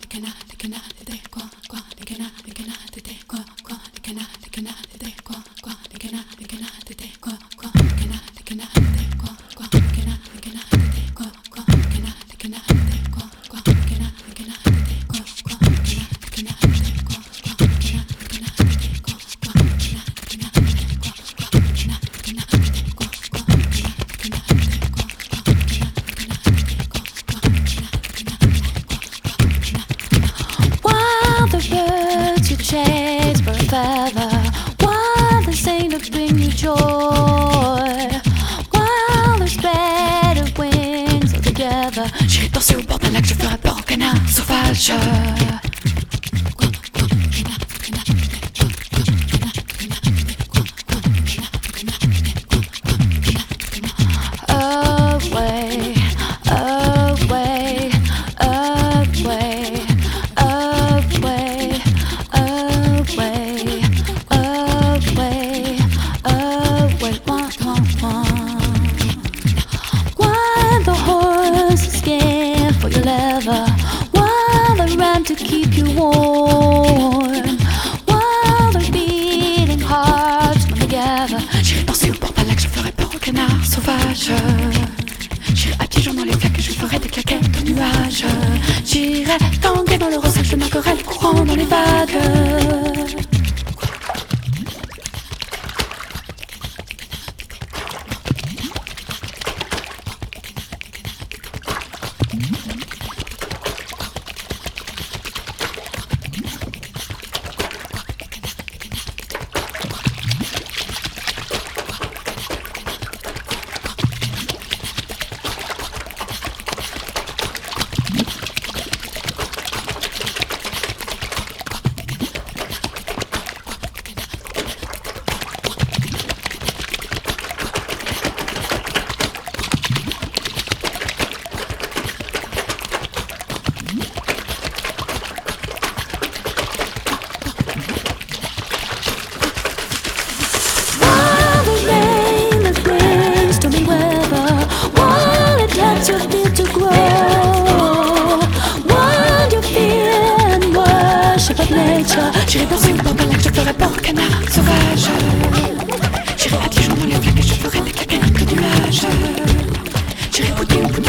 Chase for a feather, while there's ain't to bring you joy, while there's better wings all together. J'ai dansé au bord d'un lac, je ferai peur au canard sauvage. Away, away, away, away. Away, away, away, While the horse is scared for your leather, while they run to keep you warm, while they're beating hearts come together. J'irai danser au bord d'un lac, je ferai peur au canard sauvage. J'irai à pieds joints dans les flaques et je ferai des claquettes de nuages. J'irai tanguer dans le rosage, je marquerai le courant dans les vagues. You feel to grow, while you feel and worship of nature. J'irai danser au bord d'un lac, je ferai peur au canard sauvage. J'irai à pieds joints dans les flaques et je ferai des claquettes de nuages. J'irai goûter au bout